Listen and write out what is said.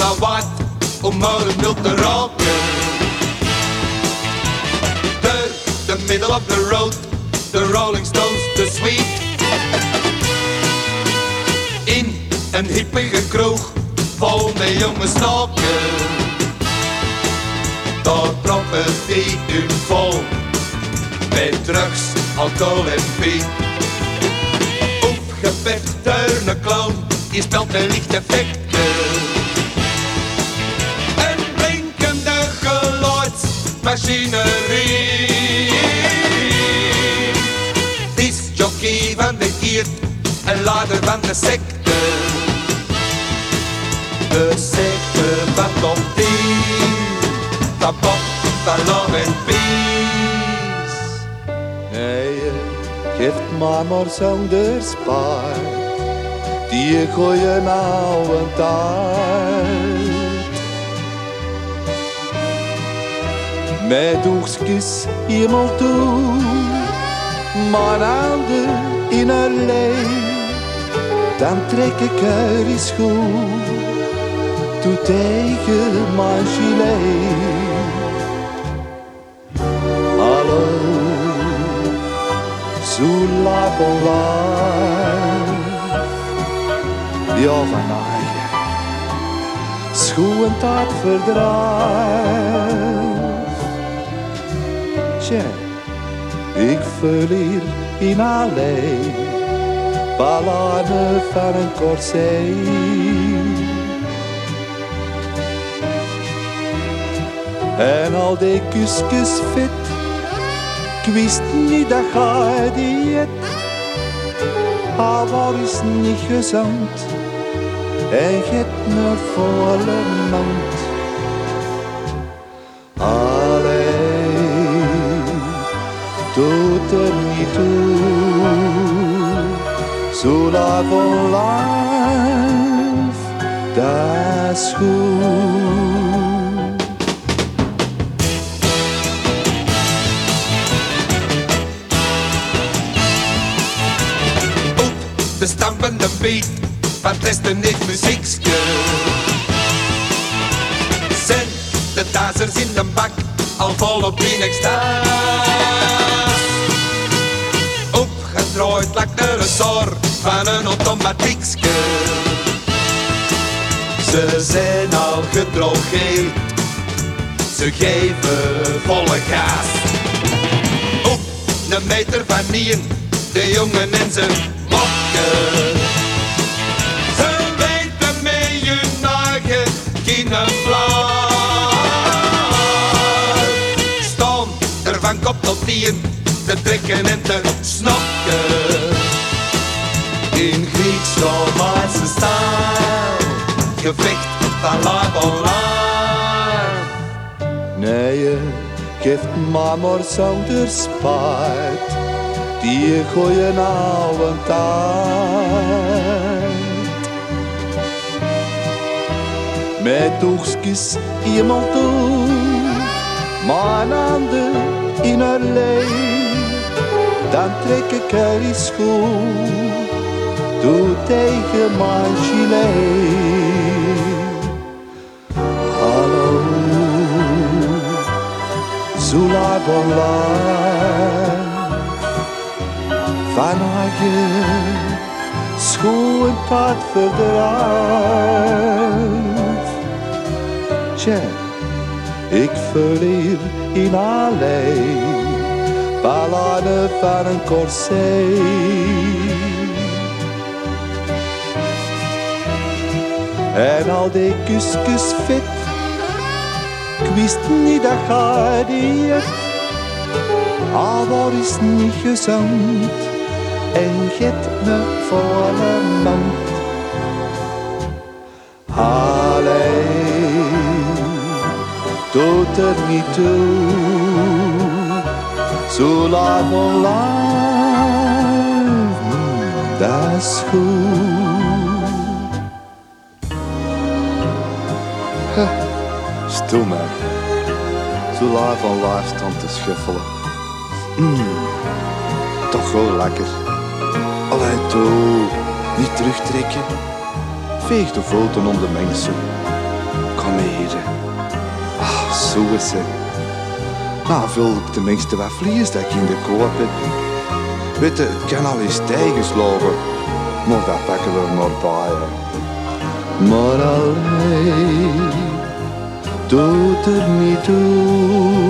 wel waard om maar een nul te roken. The middle of the road, the Rolling Stones, the Sweet. In een hippige kroeg, vol met jonge snokken. Daar proppen die hun vol, met drugs, alcohol en piet. Opgepet door een clown, die speelt met lichteffecten. Een blinkende geluidsmachinerie. Discjockey van de gier en leider van de secte. De secte van top 10, van pop, van love en peace. Nee, geeft maar zonder spaar, die gooien nou een taart. Met oogstjes iemand toe, maar handen in haar leen. Dan trek ik haar eens goed, toe tegen mijn gilet. Hallo, zo laat online. Ja, van eigen, schoen taart verdrijf. Tja, ik verlier in alleen, ballade van een corset. En al die kusjes fit, ik wist niet dat jij die het. Haar waar is niet gezond, en je hebt een volle mond. Allee, doet er niet toe, zo laat van life, dat is goed. De stampende beat van het lesten niet muziekske. Zijn de dazers in de bak al volop in extaas. Opgedraaid lijkt er een soor van een automatiekske. Ze zijn al gedrogeerd, ze geven volle gas. Op een meter van nien, de jongen en zijn mokken. Ze weten met hun eigen kindervlaar. Staan er van kop tot tien, te trekken en te snokken. In Grieks-Romeinse stijl, gevecht van live on live. Nee, geeft maar zonder spijt, die gooien nou een taart. Met oogstjes iemand toe, mijn handen in haar leen. Dan trek ik haar eens goed, doe tegen mijn gilet. Hallo, zo laat online. Van eigen schoen pad verdrijf. Tja, ik verlier in alleen, ballade van een corset. En al die kusjes fit, ik wist niet dat jij die het. Al waar is niet gezond, en get me volle mond. Alleen, doet er niet toe, zo laat online, dat is goed. Ha, stil maar, zo laat van live stand te schuffelen. Toch wel lekker. Allee toe, niet terugtrekken. Veeg de voeten om de mengsel. Kom hier. Ah, zo is het. Nou, vul ik tenminste wat vlees dat ik in de koop heb. Weet je, het kan al eens tegenslagen. Maar dat pakken we er maar bij. Hè. Maar alleen doet er niet toe.